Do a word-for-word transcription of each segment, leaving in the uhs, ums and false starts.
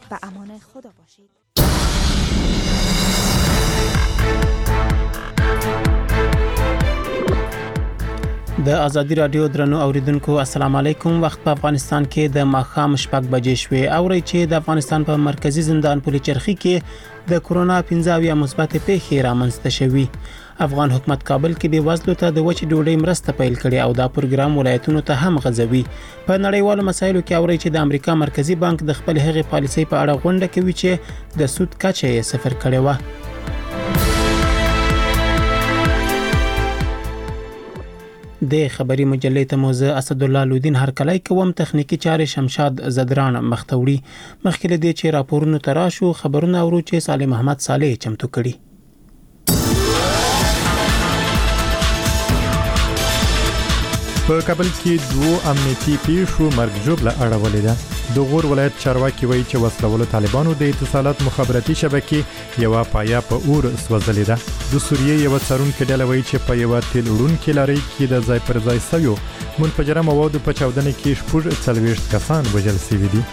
به امان خدا باشید. د ازادي رادیو درنو اوریدونکو السلام علیکم. وخت په افغانستان کې د ماښام شپږ بجې شوې. اوري چې د افغانستان په مرکزی زندان پل چرخي کې د کورونا پنځه مثبت پیښې رامنځته شوې. افغان حکومت کابل کې د وزلو ته د وچې ډوډۍ مرسته پیل کړې او دا پروګرام ولایتونو ته هم غځوي. په نړیوالو مسایلو کې اوري چې د امریکا مرکزی بانک د خپل هغې پالیسۍ په اړه غونډه کوي چې د سود کچه یې صفر کړې و. د خبري مجلې ته موزه اسد الله لودین هرکلای کوم تخنیکی چارې شمشاد زدران مختوړي. مخکې له دې چې راپورونو تراشو خبرونه اورو چې صالح محمد صالح چمتو کړي. په کابل کې دوه امنیتي پیښو مرګ ژوبله اړولې ده. د غور ولایت چارواکي وایي چې وسلوالو طالبانو د اتصالات مخابراتي شبکې یو پایا په اور سوځلې ده. د سوریې یو څارونکو ډله وایي چې په یو تیل وړونکي لارۍ کې د ځای پر ځای سویو منفجره موادو په چاودنه کې شپږ څلوېښت کسان وژل شوي دي.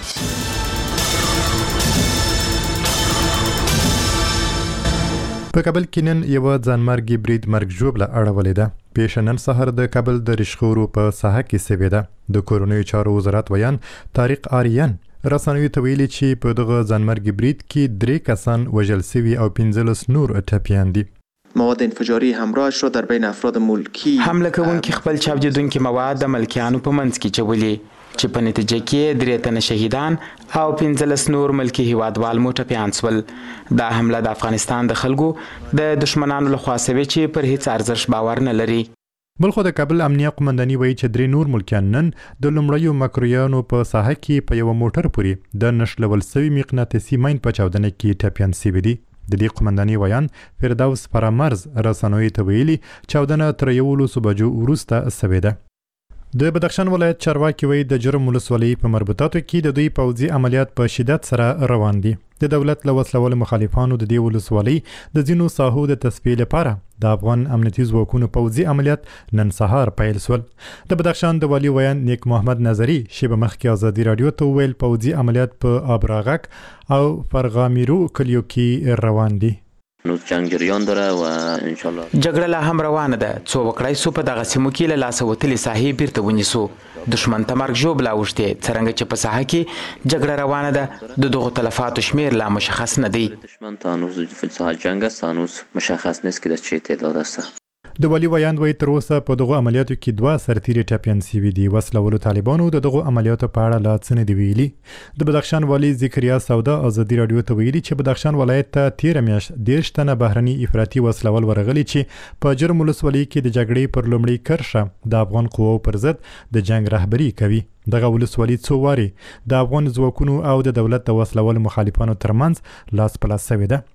په کابل کې نن یو ځانمرګي برید مرګ ژوبله اړولې ده. پیښه نن سهار د کابل د رشخورو په ساحه کې سوې ده. د کورونی چارو وزارت ویان طارق آریان رسنیو ته ویلي چې په دغه ځانمرګي برید کې درې کسان وژل شوي او پنځلس نور ټپیان دي. مواد انفجاری همراهش را در بین افراد ملکی حمله کوونکي خپل چاودیدونکي مواد د ملکیانو په منځ کې چولي چې په نتیجه کې درې تنه شهیدان او پنځلس نور ملکی هیوادوال مو ټپیان شول. دا حمله د افغانستان د خلکو د دشمنانو لخوا شوې چې پر هیڅ ارزښت باور نه لري. بلخو د کابل امنیه قومنداني وایي چې درې نور ملکیان نن د لومړیو مکرویانو په ساحه کې په یو موټر پورې د نښلول شوي مقناطیسي ماین په چاودنه کې ټپیان شوي دي. د دې قومنداني ویان فردوس فرامرز رسنیو ته ویلي چاودنه تر یولسو بجو وروسته شوې ده. د بدخشان ولایت چارواکي وایي د جرم ولسوالۍ په مربوطاتو کې د دوی پوځي عملیات په شدت سره روان دي. د دولت له وسلوالو مخالفانو د دې ولسوالۍ د ځینو ساحو د تصفیې لپاره د افغان امنیتي ځواکونو پوځي عملیات نن سهار پیل شول. د بدخشان د والي ویان نیک محمد نظري شیبه مخکې ازادي رادیو ته وویل پوځي عملیات په آبراغک او فرغامیرو کلیو کې روان دي. نو جنگجویان داره و ان شاء الله جګړه لا هم روانه ده. څو وکړای سو په دغه سیمو کې له لاسه وتلې ساحې بیرته ونیسو. دشمن ته مرګ ژوبله اوښتې څرنګه چې په ساحه کې جګړه روانه ده. د دغو تلفاتو شمیر لا مشخص نه دی. دشمن تا هنوز فی الساحه جنگ است، هنوز مشخص نیست که در چه تعداد است. د والی ویان وایي تر اوسه په دغو عملیاتو کې دوه سرتیري ټپیان شوي دي. وسلوالو طالبانو د دغو عملیاتو په اړه لا څه نه دي ویلي. د بدخشان والي ذکریا سودا ازادي رادیو ته ویلي چې بدخشان ولایت ته تیره میاشت دېرش تنه بهرني افراطي وسلوال ورغلي چې په جرم ولسوالۍ کې د جګړې پر لومړۍ کرښه د افغان قواو پر ضد د جنگ رهبري کوي. دغه ولسوالۍ څو واري د افغان ځواکونو او د دولت د وسلوالو مخالفانو ترمنځ لاس په لاس شوې ده.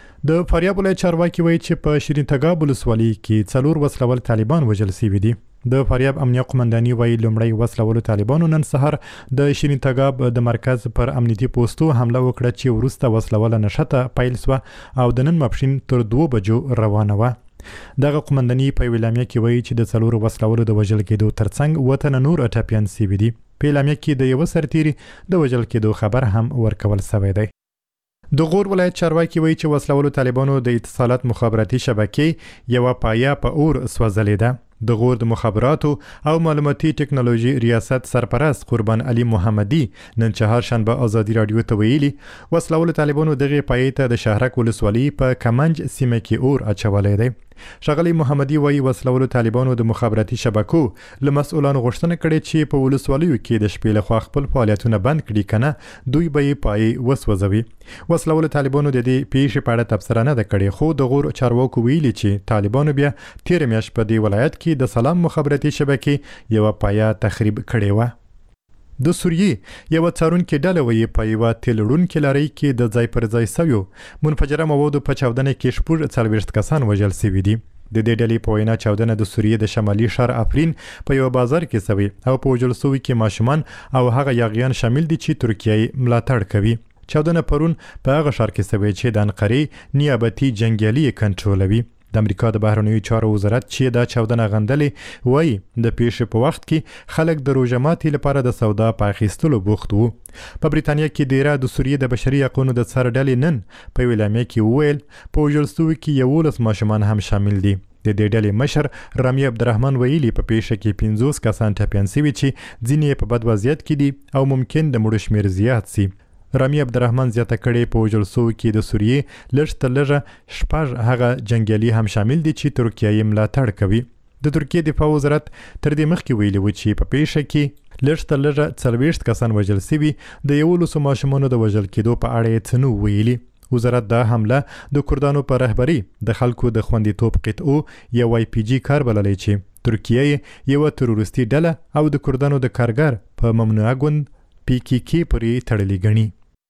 د فاریاب ولایت چارواکي وایي چې په شیرین تګاب ولسوالۍ کې څلور وسلوال طالبان وژل شوي دي. د فاریاب امنیه قومنداني وایي لومړی وسلوالو طالبانو نن سهار د شیرین تګاب د مرکز پر امنیتي پوسټو حمله وکړه چې وروسته وسلواله نښته پیل شوه او د نن ماپښین تر دوو بجو روانه وه. دغه قومنداني په اعلامیه کې وایي چې د څلورو وسلوالو د وژل کېدو ترڅنګ اووه تنه نور ټپیان شوي دي. په اعلامیه کې د یوه سرتیري د وژل کېدو خبر هم ورکول شوی دی. د غور ولایت چارواکي وایي چې وسلوالو طالبانو د اتصالات مخابراتي شبکې یو پایا په اور سوځلې ده. د غور د مخابراتو او معلوماتي ټکنالوژي ریاست سرپرست قربان علي محمدي نن چهارشنبه ازادي رادیو ته ویلي وسلوالو طالبانو دغه پای ته د شهرک ولسوالۍ په کمنج سیمه کې اور اچولی دی. ښاغلي محمدي وایي وسلوالو طالبانو د مخابراتي شبکو له مسؤلانو غوښتنه کړې چې په ولسوالیو کې د شپې لخوا خپل فعالیتونه بند کړي کنه دوی به یې پای وسوځوي. وسلوالو طالبانو د دې پیښې په اړه تبصره نه ده کړې خو د غور چارواکو ویلي چې طالبانو بیا تیره میاشت په دې ولایت کې د سلام مخابراتي شبکې یو پایا تخریب کړې وه. د سوریې یو څارونکي ډله وایي په یوه تیل وړونکي لارۍ کې د ځای پر ځای سویو منفجره موادو په چاودنه کې شپږ څلوېښت کسان وژل شوي دي. د دې ډلې په وینا چاودنه د سوریې د شمالي ښار افرین په یو بازار کې شوې او په وژل شوي کې ماشومان او هغه یاغیان شامل دي چې ترکیه یې ملاتړ کوي. چاودنه پرون په هغه ښار کې شوې چې د انقرې نیابتي جنګیالي کنټرولوي. د امریکا د بهرنیو چارو وزارت چې دا چاودنه غندلې وایي د پیښې په وخت کې خلک د روژه ماتي لپاره د سودا په اخیستلو بوخت وو. په بریتانیا کې د ایران د سوریې د بشري حقوقو د څار ډلې نن په اعلامیه کې وویل په وژل شوي کې یولس ماشومان هم شامل دي. د دې ډلې مشر رامي عبدالرحمن ویلي په پیښه کې پنځوس کسان ټپیان شوي چې ځینې په بد وضعیت کې دي او ممکن د مړو شمېر زیات شي. رامي عبدالرحمن زیاته کړې په وژل شوو کې د سوریې لږ تر لږه شپږ هغه جنګیالي هم شامل دي چې ترکیه یې ملاتړ کوي. د ترکیې دفاع وزارت تر دې مخکې ویلي و چې په پیښه کې لږ تر لږه څلوېښت کسان وژل شوي، د یولسو ماشومانو د وژل کېدو په اړه یې څه نه ویلي. وزارت دا حمله د کردانو په رهبري د خلکو د خوندیتوب قطعو یا واي پي جي کار بللی چې ترکیه یې یوه تروریستي ډله او د کردانو د کارګر په ممنوعه ګوند پی کی کی پورې تړلې ګڼي.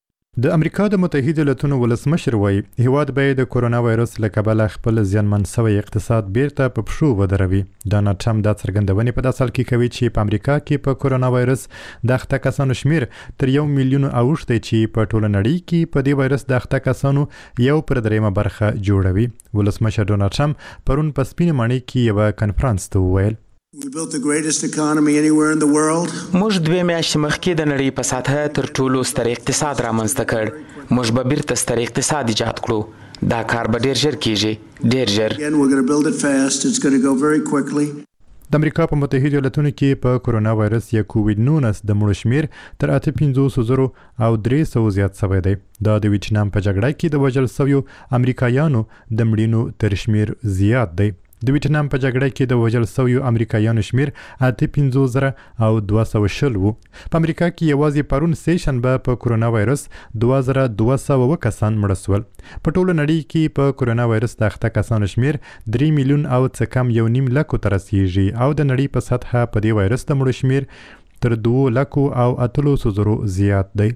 د امریکا د متحده ایالاتونو ولسمشر وایي هیواد به د کورونا وایرس له کبله خپل زیانمن شوی اقتصاد بیرته په پښو ودروي. ډانلډ ټرمپ دا څرګندونې په داسې حال کې کوي چې په امریکا کې په کورونا وایرس د اخته کسانو شمیر تر یو میلیون اوښتی چې په ټوله نړۍ کې په دې وایرس د اخته کسانو یو پر دریمه برخه جوړوي. ولسمشر ډونالډ ټرمپ پرون په سپینې ماڼۍ کې یوه کنفرانس ته وویل We built the greatest economy anywhere in the world. موږ دوه میاشتې مخکې د نړۍ په سطحه تر ټولو ستر اقتصاد رامنځته کړ. موږ به بیرته ستر اقتصاد ایجاد کړو. دا کار به ډیر ژر کیږي، ډیر ژر. Again, we're going to build it fast. It's going to go very quickly. د امریکا په متحده ایالاتونو کې په کورونا وایرس یا کووډ نولس د مړو شمیر تر اته پنځوس زرو او درې سوه زیات شوی دی. دا د ویتنام په جګړه کې د وژل شویو امریکایانو د مړینو تر شمیر زیات دی. د ویتنام په جګړه کې د وژل شویو امریکایانو شمیر اته پنځوس زره او دوه سوه شل وو. په امریکا کې یوازې پرون سه شنبه په کورونا وایرس دوه زره دوه سوه اووه کسان مړه شول. په ټوله نړۍ کې په کورونا وایرس د اخته کسانو شمیر درې میلیون او څه کم یو نیم لکو ته رسیږي او د نړۍ په سطحه په دې وایرس د مړو شمیر تر دوه لکو او اتلسو زرو زیات دی.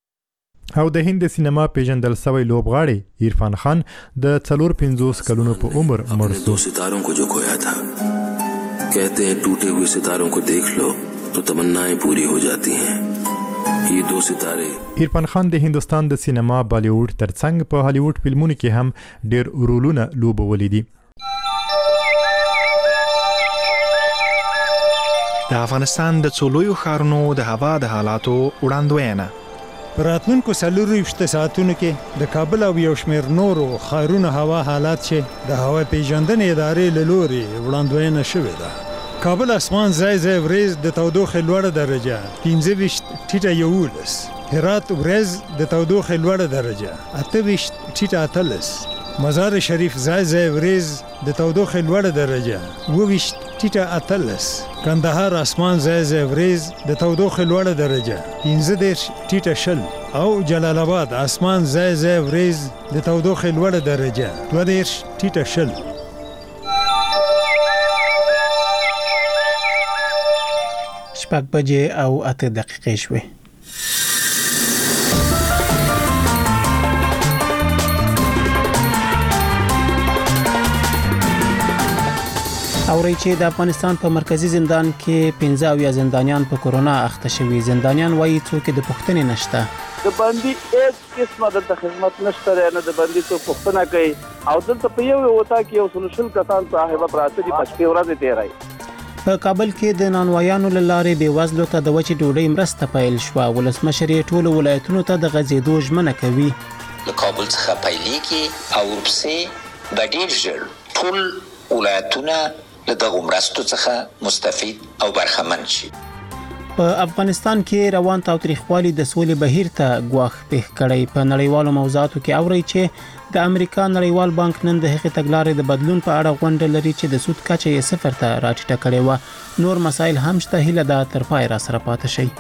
او د هند سینما پیژندل شوی لوبغاړی عرفان خان د څلور پنځوس کلونو په عمر مړ شو. ستاروں کو جو کھویا تھا کہتے ہیں ٹوٹے ہوئے ستاروں کو دیکھ لو تو تمنائیں پوری ہو جاتی ہیں. یہ دو ستارے عرفان خان د هندستان د سینما بالیوډ ترڅنګ په هالیوډ فلمونو کې هم ډیر رولونه لوبولي دي. د افغانستان د څلورو ښارونو د هوا د حالاتو وړاندوینه. په راتلونکو څلورو ویشتو ساعتونو کې د کابل او یو شمېر نورو ښارونو هوا حالات چې د هوا پیژندنې ادارې له لورې وړاندوینه شوې ده. کابل اسمان ځای ځای وریځ د تودوخې لوړه درجه پنځه ویشت ټیټه یولس، هرات ورځ د تودوخې لوړه درجه اته ویشت ټیټه اتلس، مزار شریف ځای ځای وریځ د تودوخې لوړه درجه اووه ویشت ټیټه اتلس، کندهار اسمان ځای ځای وریځ د تودوخې لوړه درجه پنځه دېرش ټیټه شل او جلال آباد اسمان ځای ځای وریځ د تودوخې لوړه درجه دوه دېرش ټیټه شل. شپږ بجې او اته دقیقې شوې. اوري چې د افغانستان په مرکزی زندان کې پنځه اویا زندانیان په کورونا اخته شوي. زندانیان وایي څوک د پوښتنې نشته. د بندي هیڅ قسمه د خدمت نشته، نه د بندي څوک پوښتنه کوي او دلته په یو وتا کې یو سلوشل کسان صاحب پراته دي په شپې ورځې تیرای. په کابل کې د نانوایانو لارې بې وزلو ته د وچې ډوډۍ مرسته پیل شوه. ولسمشر یې ټولو ولایتونو ته د غځېدو ژمنه کوي. له کابل څخه پیلېږي او ورپسې به ډېر ژر ټول ولایتونه له دغو مرستو څخه مستفید او برخمن شي. په افغانستان کې روان تاوتریخوالي د سولې بهیر ته ګواښ پېښ کړی. په نړیوالو موضوعاتو کې اوري چې د امریکا نړیوال بانک نن د هغې تګلارې د بدلون په اړه غونډه لري چې د سود کچه یې صفر ته راټیټه کړې وه. نور مسایل هم شته، هیله ده تر پای را سره پاتې شئ.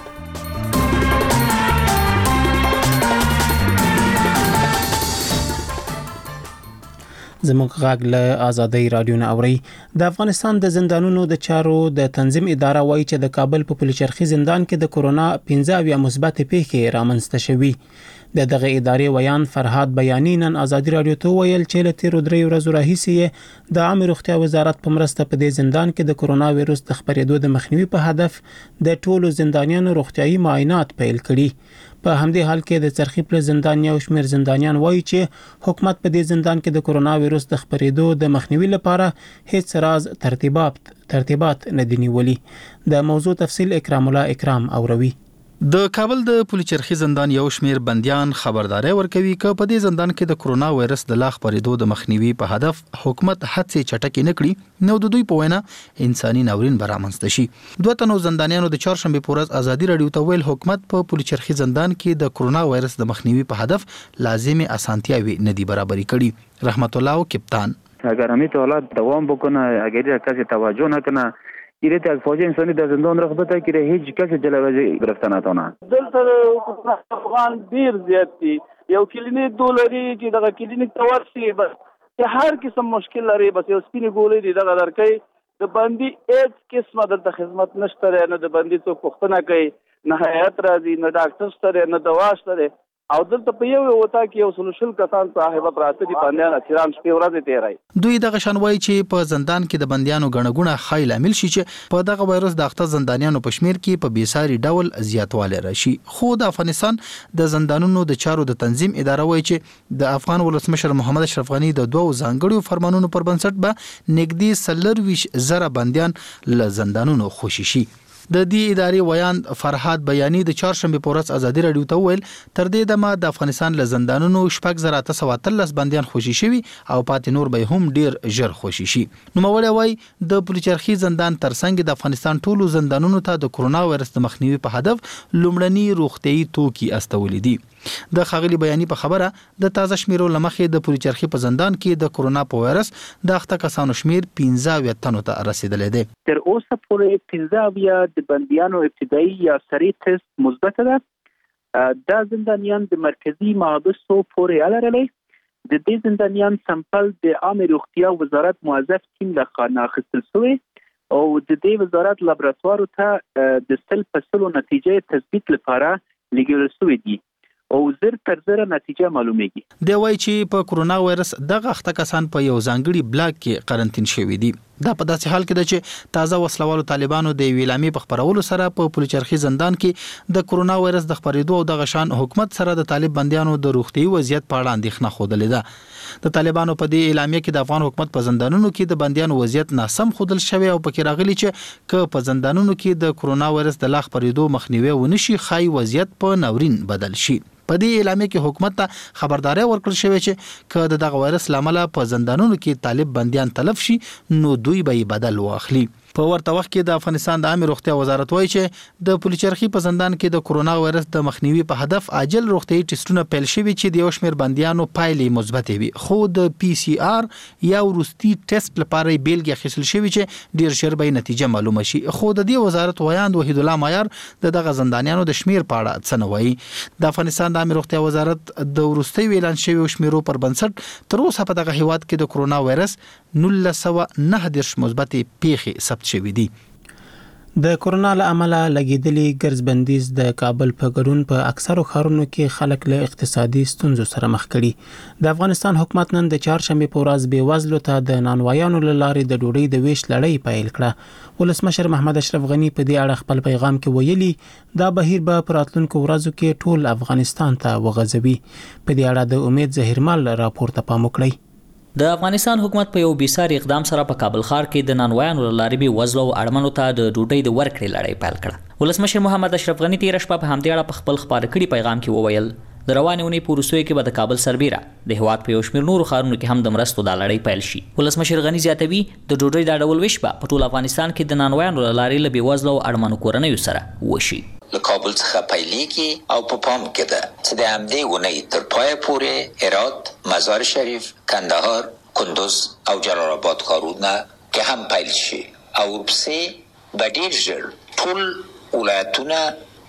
زموږ غږ له آزادۍ رادیو نه اوري. د افغانستان د زندانونو د چارو د تنظیم اداره وایي چې د کابل په پلچرخي زندان کې د کورونا پنځه اویا مثبت پیښې رامنځته شوي. د دغه ادارې ویان فرهاد بیاني نن ازادي رادیو ته ویل چې له تیرو درې ورځو راهیسې د عامه روغتیا وزارت په مرسته په دې زندان کې د کرونا وایرس د خپرېدو د مخنیوي په هدف د ټولو زندانیانو روغتیايي معاینات پیل کړي. په همدې حال کې د څرخي پر زندان یو شمېر زندانیان وایي چې حکومت په دې زندان کې د کرونا وایرس د خپرېدو د مخنیوي لپاره هیڅ راز ترتیبات ترتیبات نه دي نیولي. د موضوع تفصیل اکرام الله اکرام اوروي. د کابل د پولیچرخي زندان یو شمیر بنديان خبرداري ورکوي چې په دې زندان کې د کرونا وایرس د لا خپرېدو د مخنیوي په هدف حکومت هڅې چټکې نه کړي نو د دوی په وینا انساني ناورین برامنځته شي. دوه تنو زندانیانو د چهارشنبه په ورځ ازادي رادیو ته ویل حکومت په پولیچرخي زندان کې د کرونا وایرس د مخنیوي په هدف لازمي اسانتیاوي نه دي برابري کړي. رحمت الله او کپتان اگر همین حالات دوام بکنه، اگر کسی توجه نکنه ایرت از فوج انسانی در زندان رخبته که هیچ کسی جلوه گرفته نتونه. دلته افغان ډیر زیات دي. یو کلینیک دولري چې دغه کلینیک ته ورسي بس چې هر قسم مشکل لري بس یو سپینې ګولې دي دغه درکې. د بندي هیڅ قسمه دلته خدمت نشته، نه د بندي څوک پوښتنه کوي، نه هیات راځي، نه ډاکټر شته، نه دوا شته. او دلته په یو وتا کې یو سلوشل کسان صاحب پراته دي بنديان اچرام شپې ورځې تیرای. دوی دغه شنوي چې په زندان کې د بنديانو غنغونه خایل عامل شي چې په دغه وایرس د اخته زندانیانو په شمیر کې په بیساري ډول زیاتواله راشي. خو د افغانستان د زندانونو د چارو د تنظیم اداره وایي چې د افغان ولسمشر محمد اشرف غنی د دوه ځانګړو فرمانونو پر بنسټ به نګدي سلرويش زره بنديان له زندانونو خوشي شي. د دې ادارې ویان فرهاد بیاني د چهارشنبه په ورځ ازادي رادیو ته ویل تر دې دمه د افغانستان له زندانونو شپږ زره تاسو وتلس بنديان خوشي شوي او پاتې نور به هم ډیر ژر خوشي شي. نو مولوی وای د پولیچرخي زندان ترڅنګ د افغانستان ټولو زندانونو ته د کرونا وایرس د مخنیوي په هدف لومړني روغتيایي توکي استولې دي. د خاغلی بیاني په خبره د تازه شمیرو لمخې د پولیچرخي په زندان کې د کرونا په وایرس د اخته کسانو شمیر پنځه تنو ته رسیدلې ده. تر اوسه پورې پنځه د بنديانو ابتدایي یا سریع تست مثبت ده. دا زندانیان د مرکزی محبسو پورې اړه د دې زندانیان سمپل د عامه روغتیا وزارت موظف ټیم له خانه اخیستل شوی او د دې وزارت لابراتوار ته د سل فصلو نتیجې تثبیت لپاره لګول شوی دي او زر تر زر نتیجه معلومیږي. دی وایي چې په کرونا وایرس دغه اخته کسان په یو ځانګړي بلاک کې قرنټین شوي دي. دا په داسې حال کې ده چې تازه وسلوالو طالبانو د ویلامي په خبرولو سره په پولیچرخي زندان کې د کرونا وایرس د خپرېدو او د غشان حکومت سره د طالب بنديانو د روغتي وضعیت په اړه اندېښنه خوده ده. د طالبانو په دې اعلامیه کې د افغان حکومت په زندانونو کې د بنديانو وضعیت ناسم خودل شوی او پکې راغلي چې ک په زندانونو کې د کرونا وایرس د لا خپرېدو مخنیوي ونشي خای وضعیت په ناورین بدل شي. په دې اعلامیه کې حکومت ته خبرداري ورکړل شوې چې که د دغه وایرس لامل په زندانونو کې طالب بنديان تلف شي نو دوی به بدل واخلي. په ورته وخت کې د افغانستان د عامه روغتیا وزارت وایي چې د پولیچرخي په زندان کې د کرونا وایرس د مخنیوي په هدف عاجل روغتيایي ټیسټونه پیل شوي چې د یو شمېر بنديانو پایلې مثبت وي، خو د پی سی آر یا وروستي ټیسټ لپاره بیلګې اخیستل شوي چې ډیر ژر به نتیجه معلومه شي. خو د دې وزارت ویاند وحید الله مایار د دغه زندانیانو د شمیر په اړه څه نه وایي. د افغانستان د عامه روغتیا وزارت د وروستي اعلان شوی شمیرو پر بنسټ تر اوسه په دغه هیواد کې د کرونا وایرس نولس سوه نهه دیرش مثبت پیښې ثبت شوي دي. د کرونا له امله لګیدلې ګرځبندیز د کابل په ګډون په اکثرو ښارونو کې خلک له اقتصادي ستونزو سره مخ کړي. د افغانستان حکومت نن د چهارشنبه په ورځ بېوزلو ته د نانوایانو له لارې د ډوډۍ د ویش لړۍ پیل کړه. ولسمشر محمد اشرف غنی په دې اړه خپل پیغام کې ویلي دا بهیر به په راتلونکو ورځو کې ټول افغانستان ته وغځوي. په دې اړه د امید زهیرمل راپور ته پام وکړئ. د افغانستان حکومت په یو بیساري اقدام سره په کابل ښار کې د نانوایانو له لارې بې وزلو او اړمنو ته د ډوډۍ د ورکړې لړۍ پیل کړه. ولسمشر محمد اشرف غنی تېره شپه په همدې اړه په خپل خپاره کړي پیغام کې وویل د روانې اونۍ په وروستیو کې به د کابل سربیره د هېواد په یو شمېر نورو ښارونو کې هم د مرستو دا لړۍ پیل شي. ولسمشر غني زیاتوي د ډوډۍ دا ډول ویش به په ټول افغانستان کې د نانوایانو له لارې له بې وزلو او اړمنو کورنیو سره وشي. له کابل څخه پیلېږي او په پام کې ده چې د همدې اونۍ تر پایه پورې هرات، مزار شریف، کندهار، کندوز او جلال آباد ښارونه کې هم پیل شي او ورپسې به ډېر ژر ټول ولایتونه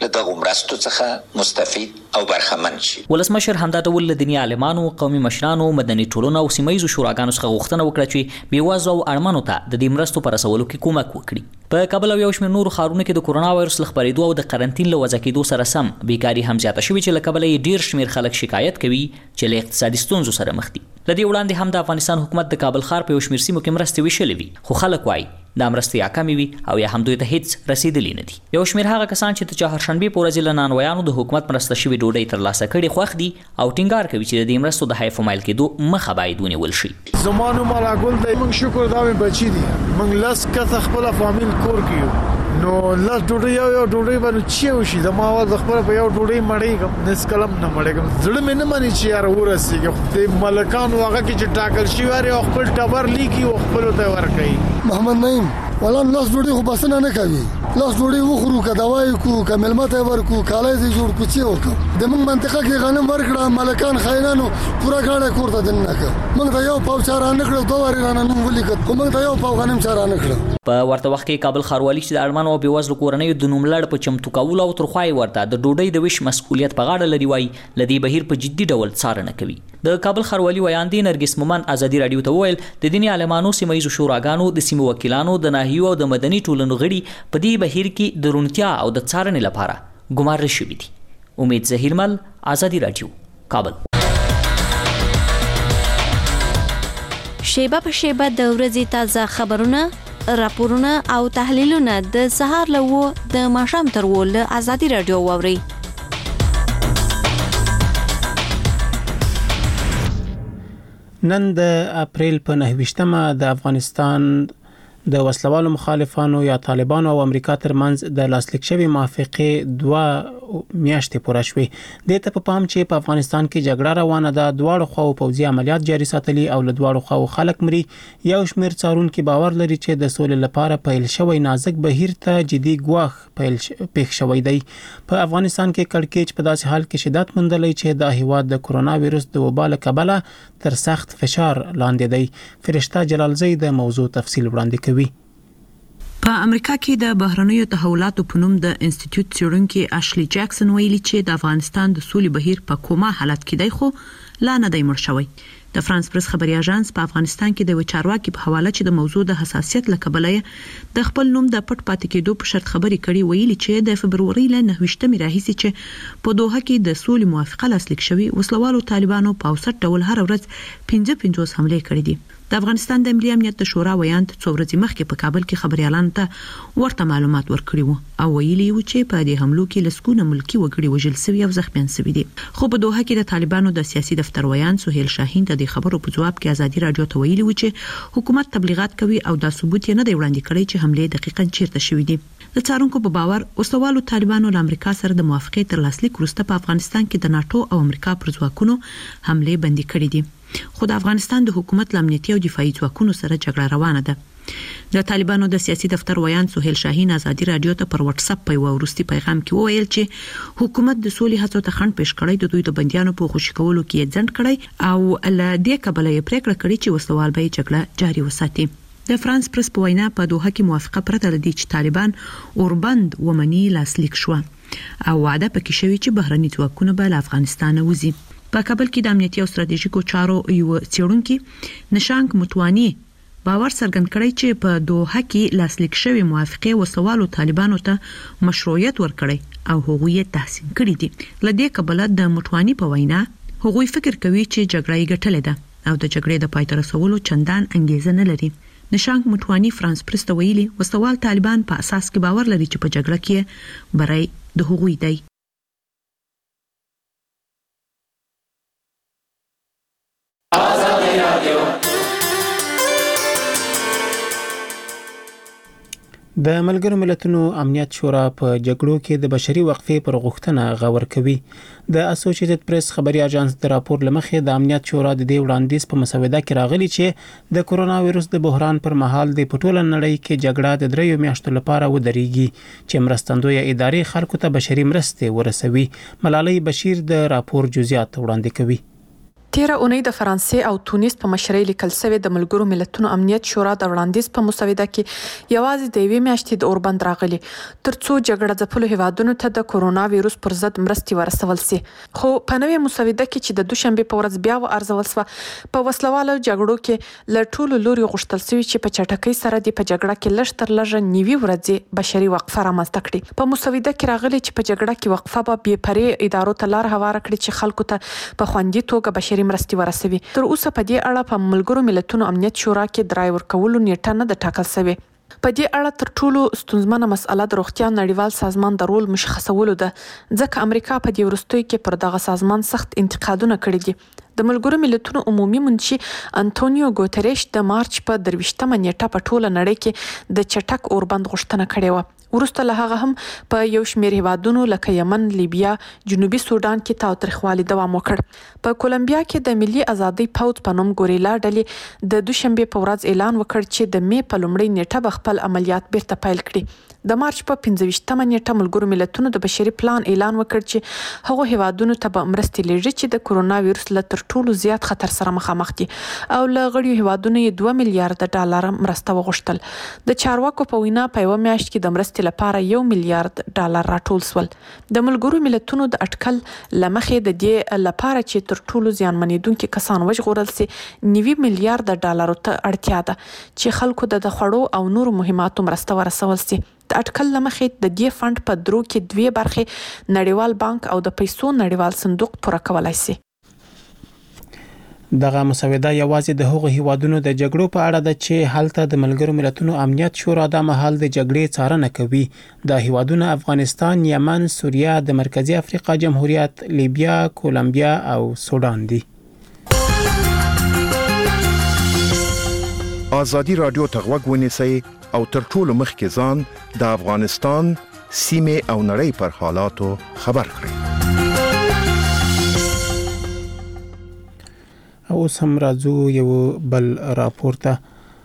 له دغو مرستو څخه مستفید او برخمن شي. ولسمشر همدا ډول له دیني عالمانو، قومي مشرانو، مدني ټولنو او سیمه ییزو شوراګانو څخه غوښتنه وکړه چې بېوزلو او اړمنو ته د دې مرستو په رسولو کې کومک وکړي. په کابل او یو شمېر نورو ښارونو کې د کرونا وایرس له خپرېدو او د قرنطین له وضع کېدو سره سم بیکاري هم زیاته شوې چې له کبله یې ډېر شمېر خلک شکایت کوي چې له اقتصادي ستونزو سره مخ دي. له دې وړاندې هم د افغانستان حکومت د کابل ښار په یو شمېر سیمو کې مرستې ویشلې وي، خو خلک وایي دا مرستې یا کمې وي او یا هم دوی ته هیڅ رسېدلي نه دي. یو شمېر هغه کسان چې د چهارشنبې په ورځې له نانوایانو د حکومت مرسته شوې ډوډۍ ترلاسه کړې خوښ دي او ټینګار کوي چې د دې مرستو د حیف مایل کېدو مخه باید ونیول شي. زما نوم ملاګل دی. موږ شکر دا مې بچي دي. موږ لس کسه خپله فامیل کور کې یو، نو لس ډوډۍ یو یو ډوډۍ باندې چې وشي د ما اول د خپله په یو ډوډۍ مړېږم، نس کلم نه مړېږم. زړه مې نه مني چې یار ورسېږي. د ملکانو هغه کې چې ټاکل شوي واري او خپل ټبر لیکي او خپلو ته ورکوي. محمد نعیم ولا لاس ډوډۍ خو بسنه نه کوي. لاس ډوډۍ وخورو که دوای کو که مېلمه ته ورکو کالی دې جوړ کو چې وکړو. د موږ منطقه کې غنم ورکړه، ملکان خاینانو پوره ګاډی کور ته دننه کړه. موږ ته یو پاو چا رانه کړه، دوه وارې رانه نوم ولیکه، خو موږ ته یو پاو غنم چا رانه کړه. په ورته وخت کې کابل ښاروالي چې د اړمنو او بېوزلو کورنیو د نوملړ په چمتو کولو او ترخوایي ورته د ډوډۍ د ویش مسؤلیت په غاړه لري، وایي له دې بهیر په جدي ډول څارنه کوي. د کابل ښاروالي ویاندې نرګس مومند ازادي راډیو ته وویل د دیني عالمانو، سیمه ییزو شوراګانو، د سیمو وکیلانو، د ناحیو او د مدني ټولنو غړي په دې بهیر کې د روڼتیا او د څارنې لپاره ګمارل شوي دي. امید ظهیرمل، ازادي راډیو، کابل. شیبه په شیبه د ورځې تازه خبرونه، راپورونه او تحلیلونه د سهار له وو د ماښام تر وو له ازادي راډیو واورئ. نن د اپریل په نهه ویشتمه د افغانستان د وسلوالو مخالفانو یا طالبانو او امریکا ترمنځ د لاسلیک شوی موافقه دوه میاشتې پوره شوې. د ته په پام چې په افغانستان کې جګړه روانه ده، دواړو خواو پوځي عملیات جاري ساتلي او له دواړو خواو خلک مري. یو شمېر څارونکي باور لري چې د سولې لپاره پیل شوی نازک بهیر ته جدي ګواښ پیل پېښ شوی دی. په افغانستان کې کړکېچ په داسې حال کې شدت موندلی چې د هیواد د کرونا وایرس د وبا له کبله تر سخت فشار لاندې دی. فرشته جلالزی د موضوع تفصیل وړاندې کوي. په امریکا کې د بهرنیو تحولاتو په نوم د انسټیټیوټ څېړونکي اشلی جکسن ویلي چې د افغانستان د سولې بهیر په کومه حالت کې دی، خو لا نه دی مړ شوی. د فرانس پریس خبري اژانس په افغانستان کې د چارواکي په حواله چې د موضوع د حساسیت له کبله د خپل نوم د پټ پاتې کېدو په شرط خبري کړي، ویلي چې د فبروري له نهه ویشتمې راهیسې چې په دوحه کې د سولې موافقه لاسلیک شوی، وسلوالو طالبانو په اوسط ډول هر ورځ پنځه پنځوس حملې کړې دي. د افغانستان د ملي امنیت د شورا ویاند څو ورځې مخکې په کابل کې خبريالانو ته ورته معلومات ورکړي وو او ویلي وو چې په دې حملو کې لسکونه ملکی وګړي وژل شوي او زخمیان شوي دي. خو په دوحه کې د طالبانو د سیاسي دفتر ویاند سهیل شاهین ته د خبرو په جواب کې ازادي راډیو ته ویلي وو چې حکومت تبلیغات کوي او دا ثبوت یې نه دی وړاندې کړی چې حمله دقیقاً چیرته شوې دي. د څارونکو په باور وسلوالو طالبانو له امریکا سره د موافقې تر لاسلیک وروسته په افغانستان کې د ناتو او امریکا پر ځواکونو حمله بندي کړې دي. خو د افغانستان د حکومت امنیتي او دفاعي ځواکونو سره جګړه روانه ده. د طالبانو د سیاسي دفتر ویاند سهیل شاهین ازادي راډیو ته پر واتس اپ په وروستي پیغام کې وویل چې حکومت د سولې هڅو ته خنډ پېښ کړی، د دوی د بنديانو په خوشي کولو کې ځنډ کړی او له دې کبله یې پریکړه کړې چې وسلوال به جګړه جاري وساتي. د فرانس پریس په وینا په دوحه کې موافقه پرته لدی چې طالبان اوربند ومني لاسلیک شو او وعده پکې شوی چې بهرني ځواکونه به له افغانستان وځي. په کابل کې د امنیتي او ستراتیژیکو چارو یو څېړونکي نشانک متوانی باور څرګند کړی چې په دوحه کې لاسلیک شوی موافقه وسوالو طالبانو ته مشروعیت ورکړي او هغوی یې تحسین کړي دي. لدې کبله د متوانی په وینا هغوی فکر کوي چې جګړه یې ګټلې ده او د جګړې د پای ته رسولو چندان انګیزه نه لري. نشانک متوانی فرانس پریس ته ویلي وسوال طالبان په اساس کې باور لري چې په جګړه کې برای د هغوی دی. د ملګرو ملتونو امنیت شورا په جګړو کې د بشري وقفې پر غوښتنه غور کوي. د اسوسییټډ پریس خبري اژانس د راپور لمخې د امنیت شورا د دې وړاندیز په مسوده کې راغلي چې د کرونا وایرس د بحران پر مهال د پټول نړۍ کې جګړه د دریو میاشتو لپاره ودرېږي چې مرستندوی ادارې خلکو ته بشري مرستې ورسوي. ملالۍ بشیر د راپور جزئیات وړاندې کوي. تیره اونۍ د فرانسې او تونس په مشرۍ لیکل شوی د ملګرو ملتونو امنیت شورا د وړاندیز په مسوده کې یوازې د یوې میاشتې د اوربند راغلي ترڅو جګړه ځپلو هیوادونو ته د کورونا وایروس پر ضد مرستې ورسول سي. خو په نوې مسوده کې چې د دوشنبه په ورځ بیا و ارزول شو په وسلوالو جګړو کې له ټولو لوري غوښتل شوی چې په چټکۍ سره د په جګړه کې لږ تر لږه نیوي ورځې بشري وقفه رامنځته کړي. په مسوده کې راغلي چې په جګړه کې وقفه به بې پرې ادارو ته لار هواره کړي چې خلکو ته په خوندي توګه بشري مرستې ورسوي. تر اوسه په دې اړه په ملګرو ملتونو امنیت شورا کې د رای ورکولو نیټه نه ده ټاکل شوې. په دې اړه تر ټولو ستونزمنه مسأله د روغتیا نړیوال سازمان د رول مشخصولو ده، ځکه امریکا په دې وروستیو کې پر دغه سازمان سخت انتقادونه کړي دي. د ملګرو ملتونو عمومي منشي انټونیو ګوتریش د مارچ په درویشتمه نیټه په ټوله نړۍ کې د چټک اوربند غوښتنه کړې وه. وروسته له هغه هم په یو شمېر هیوادونو لکه یمن، لیبیا، جنوبي سودان کې تاوتریخوالي دوام وکړ. په کولمبیا کې د ملي ازادۍ پوځ په نوم ګوریلا ډلې د دوشنبه په ورځ اعلان وکړ چې د می په لومړۍ نیټه به خپل عملیات بیرته پیل کړي. د مارچ په پنځه ویشتمه نیټه ملګرو ملتونو د بشري پلان اعلان وکړ چې هغه هیوادونو ته به مرستې لیږي چې د کورونا وایروس له تر ټولو زیات خطر سره مخامخ دي او له غړیو هیوادونو یې دوه میلیارډ ډالر مرسته وغوښتل. د چارواکو په وینا په یو میاشت کې د مرستې لپاره یو میلیارډ ډالر راټول شول. د ملګرو ملتونو د اټکل لمخې د دې لپاره چې تر ټولو زیانمنېدونکي کسان وژغورل سي نوي میلیارډ ډالر ته اړتیا ده چې خلکو د خوړو او نورو مهماتو مرسته ورسول سي. د اټکل لمخې د دې فند په درو کې دوه برخې نړیوال بانک او د پیسو نړیوال صندوق پوره کولای شي. دغه مسوده یوازې د هغو هیوادونو د جګړو په اړه ده چې هلته د ملګرو ملتونو امنیت شورا د مهال د جګړې څارنه کوي. د هیوادونو افغانستان، یمن، سوریه، د مرکزی افریقا جمهوریت، لیبیا، کولمبیا او سودان دي. آزادی رادیو ته غوږ ونیسئ او تر ټولو مخکې ځان د افغانستان سیمې او نړۍ پر حالاتو خبر کړئ. اوس هم راځو یو بل راپور ته.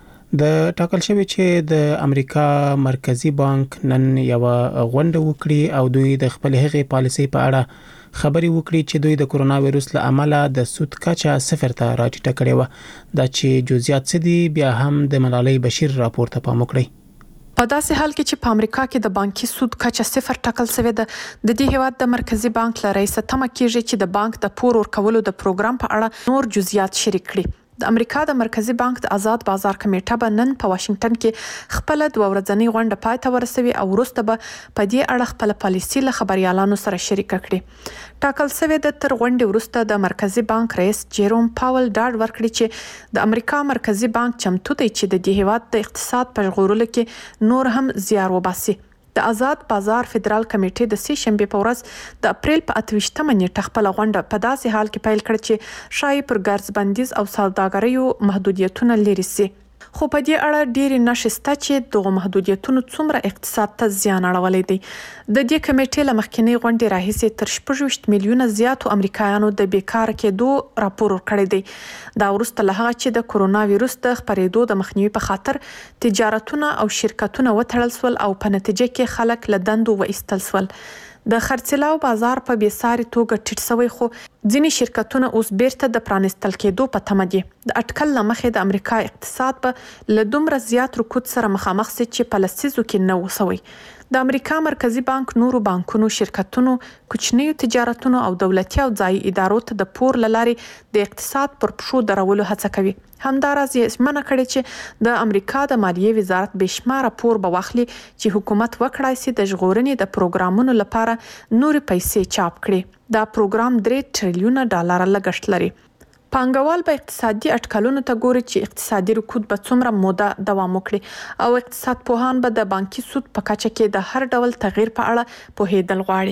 د ټاکل شوی چې د امریکا مرکزی بانک نن یو غونډه وکړي او دوی د خپل هغې پالیسۍ په اړه خبري وکړي چې دوی د کورونا وایروس له امله د سود کچه صفر ته راټیټه کړې و. دا چې جزئیات څه دي بیا هم د ملالۍ بشیر راپور ته پام وکړئ. په داسې حال کې چې په امریکا کې د بانکي سود کچه صفر ټاکل شوې ده، د دې هیواد د مرکزی بانک له رئیس تمه کیږي چې د بانک د پور ورکولو د پروګرام په اړه نور جزئیات شریک کړي. د امریکا د مرکزی بانک د آزاد بازار کمیټه به نن په واشنگټن کې خپل دوه ورځنۍ غونډه پای ته ورسوي او وروسته به په دې اړه خپل پالیسي له خبريالانو سره شریک کړي. ټاکل شوی د تر غونډې وروسته د مرکزی بانک رئیس جیروم پاول ډاډ ورکړي چې د امریکا مرکزی بانک چمتو دی چې د دې هیواد د اقتصاد په ژغورلو کې نور هم زیار وباسي. د آزاد بازار فدرال کمیټې د سې شنبه په ورځ د اپریل په اته ویشتمه نیټه خپل غونډه په داسې حال کې پیل کړ چې شایي پر ګرځبندیز او سوداګریو محدودیتونه لري سي. خو په دې اړه ډېری نشسته چې دغه محدودیتونو څومره اقتصاد ته زیان اړولی دی. د دې کمیټې له مخکینی غونډې راهیسې تر شپږ میلیونه زیاتو امریکایانو د بیکاره کېدو راپور ورکړی دی. دا وروسته له هغه چې د کورونا وایروس د خپرېدو د مخنیوي په خاطر تجارتونه او شرکتونه وتړل شول او په نتیجه کې خلک له دندو وایستل شول. د خرڅلاو بازار په بیساري توګه ټیټ شوی خو ځینې شرکتونه اوس بیرته د پرانستل کېدو په تمه دي. د اټکل له مخې د امریکا اقتصاد په له دومره زیات رکود سره مخامخ سي چې په لسیزو کې نه وسوي. د امریکا مرکزی بانک نورو بانکونو، شرکتونو، کوچنیو تجارتونو او دولتي او ځایي ادارو ته د پور لارې د اقتصاد پر پښو درولو هڅه کوي. همداراز یې ژمنه کړې چې د امریکا د مالیې وزارت بشماره پور به واخلي چې حکومت وکړای شي د ژغورنې د پروګرامونو لپاره نورې پیسې چاپ کړي. دا پروګرام درې ټریلیونه ډالر لګښت لري. پانګوال به اقتصادي اټکلونو ته ګوري چې اقتصادي رکود به څومره موده دوام وکړي او اقتصاد پوهان به د بانکي سود په کچه کې د هر ډول تغییر په اړه پوهیدل غواړي.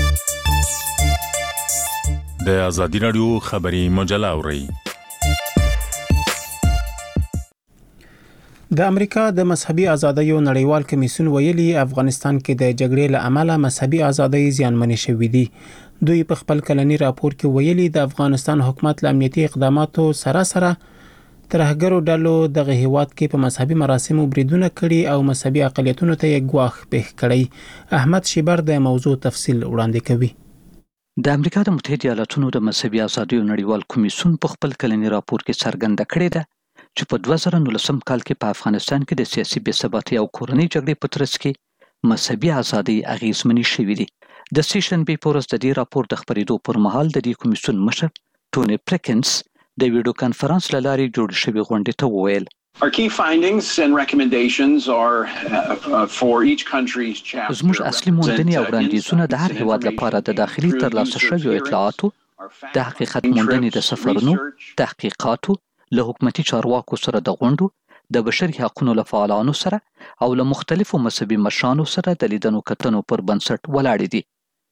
د ازادي رادیو خبري مجله اوري. د امریکا د مذهبي ازادیو نړیوال کمیسیون ویلي افغانستان کې د جګړې له امله مذهبي ازادۍ زیانمنې شوې دي. دوی په خپل کلنی راپور کې ویلي د افغانستان حکومت له امنیتي اقداماتو سره سره ترهګرو ډلو دغه هیواد کې په مذهبي مراسمو بریدونه کړي او مذهبي اقلیتونو ته یې ګواښ پېښ کړی. احمد شیبر د موضوع تفصیل وړاندې کوي. د امریکا د متحده ایالاتونو د مذهبي ازادیو نړیوال کمیسیون په خپل کلنی راپور کې څرګنده کړې ده چې په دوه زره نولسم کال کې په افغانستان کې د سیاسي بې ثباتۍ او کورنۍ جګړې په ترڅ کې مذهبي ازادۍ اغیزمنې شوې دي. د سې شنبې په ورځ د دې راپور د خپرېدو پر مهال د دې کمیسیون مشر ټوني پریکنز د ویډیو کانفرنس له لارې جوړ شوې غونډې ته وویل Our key findings and recommendations are uh, for each country's chapter. زموږ اصلي موندنې او وړاندیزونه د هر هیواد لپاره د داخلي ترلاسه شویو اطلاعاتو، د حقیقت موندنې د سفرونو، تحقیقاتو، له حکومتي چارواکو سره د غونډو، د بشري حقوقو له فعالانو سره او له مختلفو مذهبي مشرانو سره د لیدنو کتنو پر بنسټ ولاړې دي.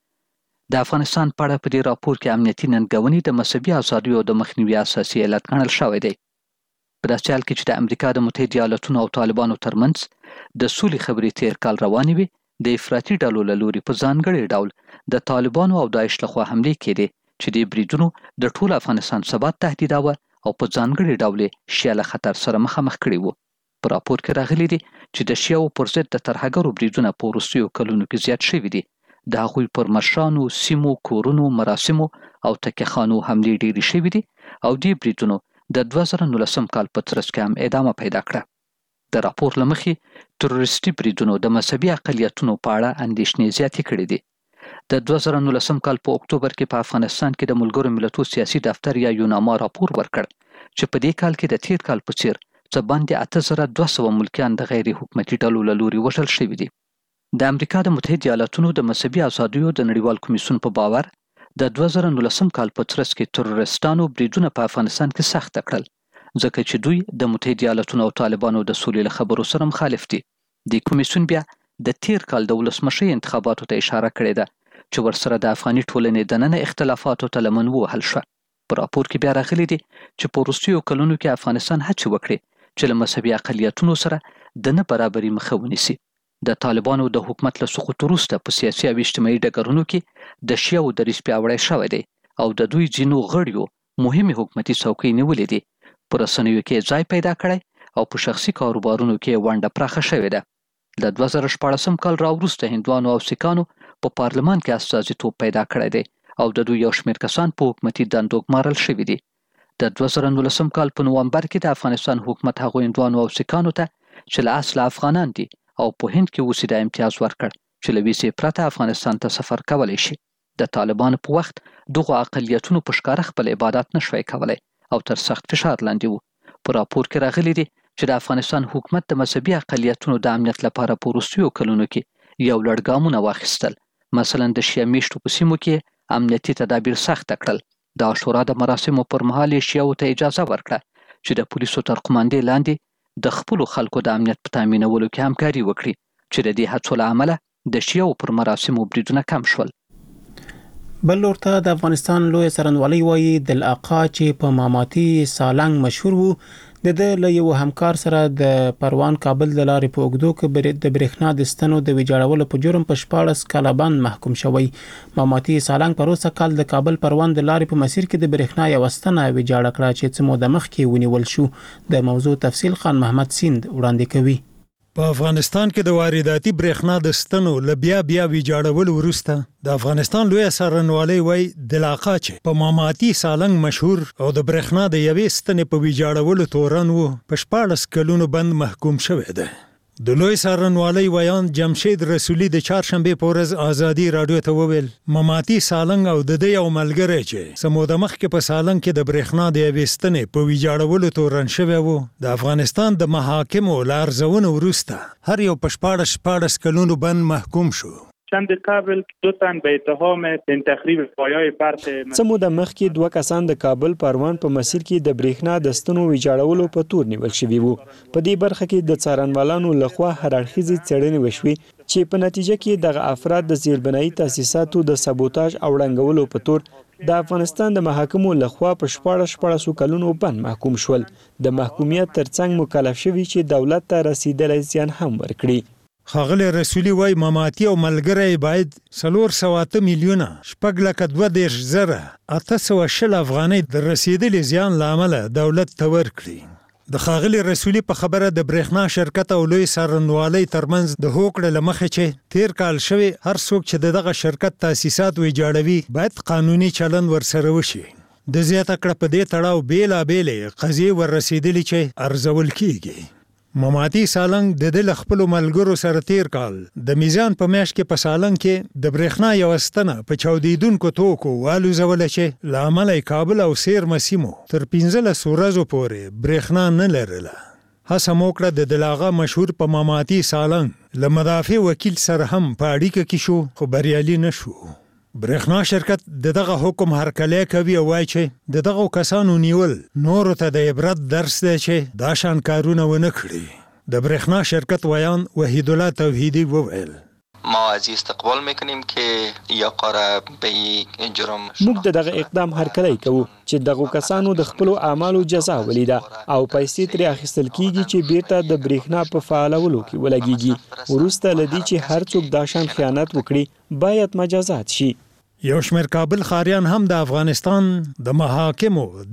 د افغانستان په اړه په دې راپور کې امنیتي ننګونې د مذهبي ازادیو د مخنیوي اساسي علت ګڼل شوی دی. په داسې حال کې چې د امریکا د متحده ایالاتونو او طالبانو ترمنځ د سولې خبرې تیر کال روانې وي، د افراطي ډلو له لوري په ځانګړي ډول د طالبانو او داعش لخوا حملې کېدې چې د بریدونو د ټول افغانستان ثبات تهدیداوه او په ځانګړي ډول یې شیعه له خطر سره مخامخ کړي وو. په راپور کې راغلي دي چې د شیعو پر ضد د ترهګرو بریدونه په وروستیو کلونو کې زیات شوي دي. د هغوی پر مشرانو، سیمو، کورونو، مراسمو او تکیهخانو حملې ډېرې شوي دي او دې بریدونو د دوه زره نولسم کال په ترڅ کې هم ادامه پیدا کړه. د راپور له مخې تروریستي بریدونو د مذهبي اقلیتونو په اړه اندېښنې زیاتې کړې دي. د دوه زره نولسم کال په اکتوبر کې په افغانستان کې د ملګرو ملتونو سیاسي دفتر یا یوناما راپور ورکړ چې په دې کال کې د تیر کال په څیر څه باندې اته زره دوه سوه ملکیان د غیر حکومتي ډلو له لوري وژل شوي دي. د امریکا د متحده ایالاتونو د مذهبي ازادیو د نړیوال کمیسیون په باور د دوه زره نولسم کال په ترڅ کې تروریستانو بریدونه په افغانستان کې سخت کړل ځکه چې دوی د متحده ایالاتونو او طالبانو د سولې له خبرو سره مخالف دي. د کمیسیون بیا د تیر کال د ولسمشي انتخاباتو ته اشاره کړې ده چې ورسره د افغاني ټولنې دننه اختلافاتو ته لمن ووهل شوه. په راپور کې بیا راغلي دي چې په وروستیو کلونو کې افغانستان هڅې وکړي چې له مذهبي اقلیتونو سره د نه برابرۍ مخه ونیسي. د طالبانو د حکومت له سقوط وروسته په سیاسي او اجتماعي ډګرونو کې د شیعو دریځ پیاوړی شوی دی او د دوی ځینو غړیو مهمې حکومتي څوکۍ نیولې دي. په رسنیو کې ځای پیدا کړی او په شخصي کاروبارونو کې ونډه پراخه شوې ده. له دوه زره شپاړسم کال راوروسته هندوانو او سیکانو په پارلمان کې استازیتوب پیدا کړی دی او د دوی یو شمېر کسان په حکومتي دندو ګمارل شوي دي. د دوه زره نولسم کال په نوامبر کې د افغانستان حکومت هغو هندوانو او سیکانو ته چې له اصله افغانان دي او په هند کې اوسي د امتیاز ورکړ چې له ویزې پرته افغانستان ته سفر کولی شي. د طالبانو په وخت دغو اقلیتونو په ښکاره خپل عبادت نشوی کولی او تر سخت فشار لاندې وو. په راپور کې راغلي دي چې د افغانستان حکومت د مذهبي اقلیتونو د امنیت لپاره په وروستیو کلونو کې یو لړ ګامونه واخیستل. مثلا د شیعه میشتو په سیمو کې امنیتي تدابیر سخته کړل. د عاشورا د مراسمو پر مهال یې شیعو ته اجازه ورکړه چې د پولیسو تر قماندې لاندې د خپلو خلکو د امنیت په تامینولو کې همکاري وکړي چې د دې هڅو له امله د شیعو پر مراسمو بریدونه کم شول. بل لورته د افغانستان لوی څارنوالۍ وایي د الاقا چې په ماماتي سالنګ مشهور وو د د له یو همکار سره د پروان کابل د لارې په اوږدو کې د برېښنا د ستنو د ویجاړولو په جرم په شپاړس کاله بند محکوم شوی. ماماتي سالنګ په روسه کال د کابل پروان د لارې په مسیر کې د برېښنا یو ستنه ویجاړه کړه چې څه موده مخکې ونیول شو. د موضوع تفصیل خان محمد سیند وړاندې کوي. په افغانستان کې د وارداتي برېښنا د ستنو له بیا بیا ویجاړولو وروسته د افغانستان لوی څارنوالۍ وایي د الاقا چې په ماماتي سالنګ مشهور او د برېښنا د یوې ستنې په ویجاړولو تورن وو په شپاړس کلونو بند محکوم شوی دی. د لوی څارنوالۍ ویان جمشید رسولي د چهارشنبې په ورځ ازادي راډیو ته وویل ماماتي سالنګ او د دې یو ملګری چې څه موده مخکې په سالنګ کې د برېښنا د یوې ستنې په ویجاړولو تورن شوی وو د افغانستان د محاکمو له ارزونو وروسته هر یو په شپاړس شپاړس کلونو بند محکوم شو. چند قبل دو تن به اتهام تخریب پایه‌های برق څه موده مخکې دوه کسان د کابل پروان په مسیر کې د برېښنا د ستنو ویجاړولو په تور نیول شوي وو. په دې برخه کې د څارنوالانو لخوا هر اړخیزې څېړنې وشوې چې په نتیجه کې دغه افراد د زیربنایي تاسیساتو د سبوتاژ او ړنګولو په تور د افغانستان د محاکمو لخوا په شپاړس شپاړسو کلونو بند محکوم شول. د محکومیت ترڅنګ مکلف شوي چې دولت ته رسیدلی زیان هم ورکړي. ښاغلی رسولي وایي ماماتي او ملګری باید څلور سوه اته میلیونه شپږ لکه دوه دېرش زره اته سوه شل افغانۍ د رسیدلي زیان له امله دولت ته ورکړي. د ښاغلي رسولي په خبره د برېښنا شرکت او لوی څارنوالۍ ترمنځ د هوکړې له مخې چې تیر کال شوی هر څوک چې د دغه شرکت تاسیسات ویجاړوي باید قانوني چلند ورسره وشي. د زیاته کړه په دې تړاو بېلابېلې قضیې وررسېدلي چې ارزول کیږي. مماتي سالنګ د د خپلو ملګرو سره تیر کال د میزان په میاشت کې په سالنګ کې د برېښنا یو ستنه په چاودیدونکو توکو والوزوله چې له امله کابل او سیرمه سیمو تر پنځلس ورځو پورې برېښنا نه لرله. هڅه مو کړه د دلاغه مشهور په مماتي سالنګ له مدافع وکیل سره هم په اړیکه کې شو خو بریالي نه شو. برېښنا شرکت د دغه حکم هرکلی کوي او وایي چې د دغه کسانو نیول نورو ته د عبرت درس دی چې دا شان کارونه ونه کړي. د برېښنا شرکت ویان وحید الله توحیدی وویل ما از استقبال میکنیم که یا قاره به جرم موږ د دغه اقدام هرکلی کوو چې دغه کسانو د خپل اعمالو جزا ولیده او پیسې ترې اخیستل کیږي چې بیرته د برېښنا په فعالولو کې ولګیږي. وروسته لدی چې هر څوک دا شان خیانت وکړي باید مجازات شي. یو شمېر کابل ښاریان هم د افغانستان د محاکمو